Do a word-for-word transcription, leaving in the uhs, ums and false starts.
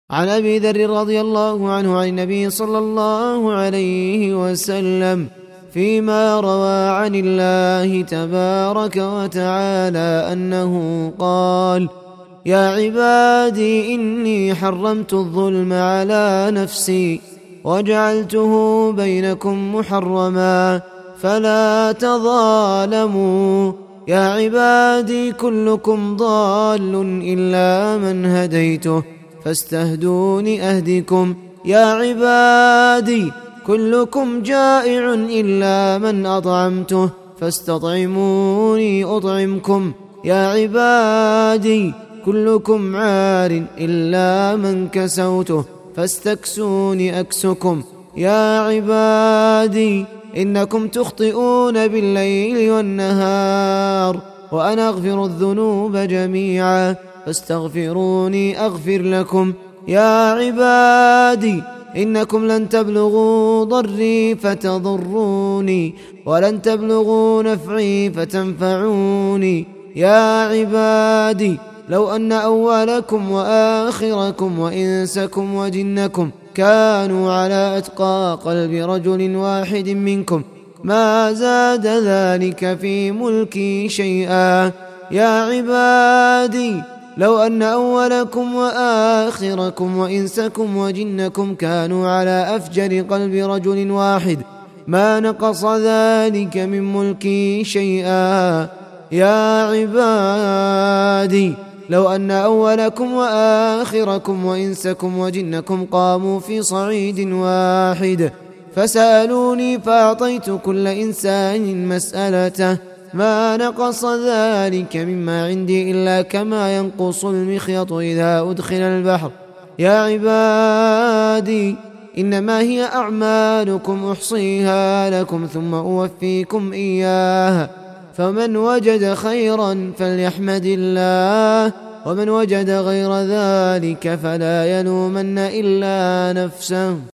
عن أبي ذر رضي الله عنه عن النبي صلى الله عليه وسلم فيما روى عن الله تبارك وتعالى أنه قال: يا عبادي إني حرمت الظلم على نفسي وجعلته بينكم محرما فلا تظالموا. يا عبادي كلكم ضال إلا من هديته فاستهدون أهدكم. يا عبادي كلكم جائع إلا من أطعمته فاستطعموني أطعمكم. يا عبادي كلكم عار إلا من كسوته فاستكسوني أكسكم. يا عبادي إنكم تخطئون بالليل والنهار وأنا أغفر الذنوب جميعا فاستغفروني أغفر لكم. يا عبادي إنكم لن تبلغوا ضري فتضروني ولن تبلغوا نفعي فتنفعوني. يا عبادي لو أن أولكم وآخركم وإنسكم وجنكم كانوا على أتقى قلب رجل واحد منكم ما زاد ذلك في ملكي شيئا. يا عبادي لو أن أولكم وآخركم وإنسكم وجنكم كانوا على أفجر قلب رجل واحد ما نقص ذلك من ملكي شيئا. يا عبادي لو أن أولكم وآخركم وإنسكم وجنكم قاموا في صعيد واحد فسألوني فأعطيت كل إنسان مسألته ما نقص ذلك مما عندي إلا كما ينقص المخيط إذا أدخل البحر. يا عبادي إنما هي أعمالكم أحصيها لكم ثم أوفيكم إياها فمن وجد خيرا فليحمد الله ومن وجد غير ذلك فلا يلومن إلا نفسه.